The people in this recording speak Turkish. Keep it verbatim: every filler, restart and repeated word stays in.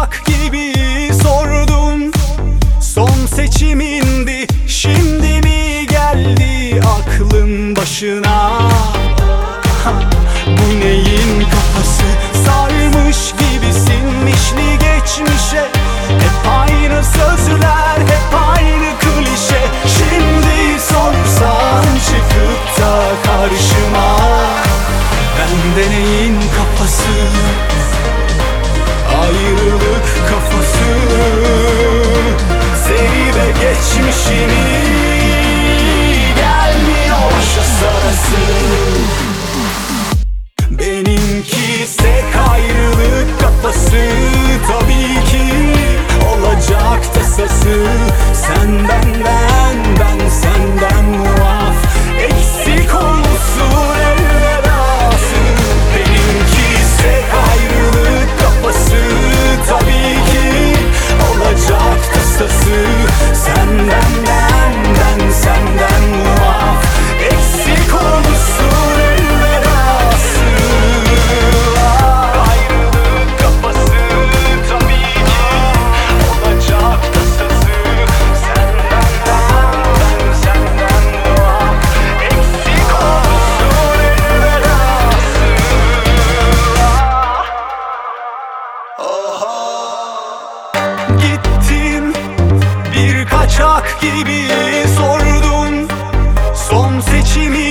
kaçak gibi sordum. Son seçimindi, şimdi mi geldi aklın başına? Bu neyin kafası, sarmış gibisin mişli geçmişe. Hep aynı sözler, hep aynı klişe. Şimdi sorsan çıkıp da karşıma, bende neyin kafası, ayrılık kafası. Seni ve geçmişini gelmiyor başa sarası. Benimki tek ayrılık kafası, tabii ki olacak tasası. Sen benden, ben senden muaf, eksik olsun elvedası. Benimki tek ayrılık kafası, tabii ki olacak tasası. Sen benden, ben senden muaf, eksik olsun elvedası. Ayrılık kafası, tabii ki olacak tasası. Sen benden, ben senden muaf, eksik olsun elvedası. Gittin bir kaçak gibi sordum. Son seçimi